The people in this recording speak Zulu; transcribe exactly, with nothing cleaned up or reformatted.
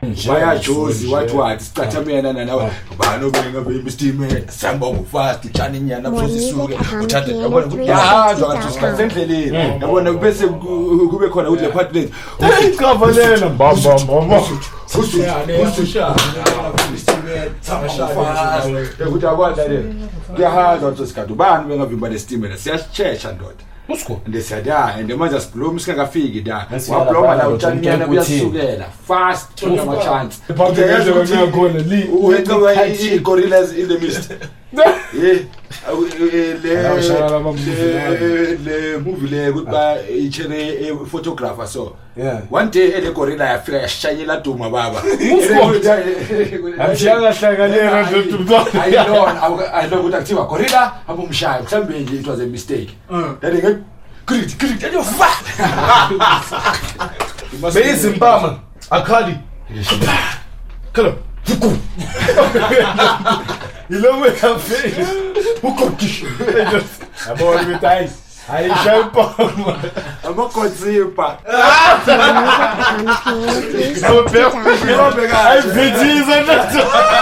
bayajozi wathi wathi sicathamena nawe bani obenga bemistimela sihamba ngofast utshani inyana prosisuke uthatha yabona ukuthi yahanjwa kathi sikasendleleni yabona bese kube khona ukuthi le partner usicavalena bam bam bam usuyane usushaya mistimela tsamashaya ukuthi akwazi le kuyahanjwa ukuthi sikade bani bengavimba nestimela siyashesha ndoda usko ndesiyada and manje siblom sikangafiki da wabloma la utshani inyana kuyasukela fast tona ama chance bayaze ngiyakona li uwetwa i gorillas in the mist eh le le movie le kuba ichere photographer so one day ele gorilla yafika yashayela duma baba amshaka hlanganela ndoduba I know I know ukuthi akuthiwa gorilla abumshaya mhlambe nje it was a mistake that they grit grit and you fat beyizimpama akhali khala fuku ilomwe kafe ukokish abona betai ai champa amakotsipa ai bediza nato